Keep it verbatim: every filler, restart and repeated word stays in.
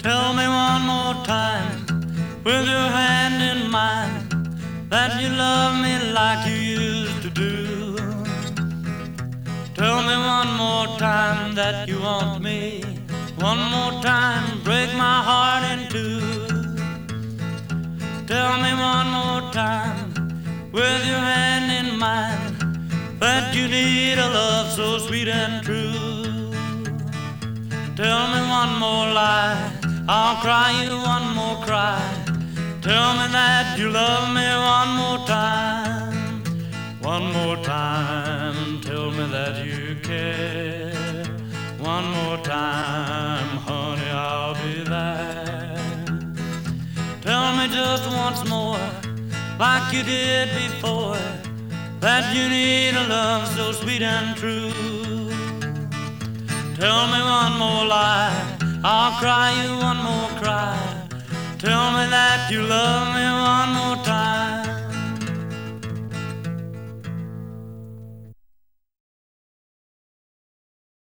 Tell me one more time, with your hand in mine, that you love me like you used to do. Tell me one more time that you want me. One more time, break my heart in two. Tell me one more time, with your hand in mine, that you need a love so sweet and true. Tell me one more lie, I'll cry you one more cry. Tell me that you love me one more time. One more time, tell me that you care. One more time, honey, I'll be there. Tell me just once more, like you did before, that you need a love so sweet and true. Tell me one more lie, I'll cry you one more cry. Tell me that you love me one more time.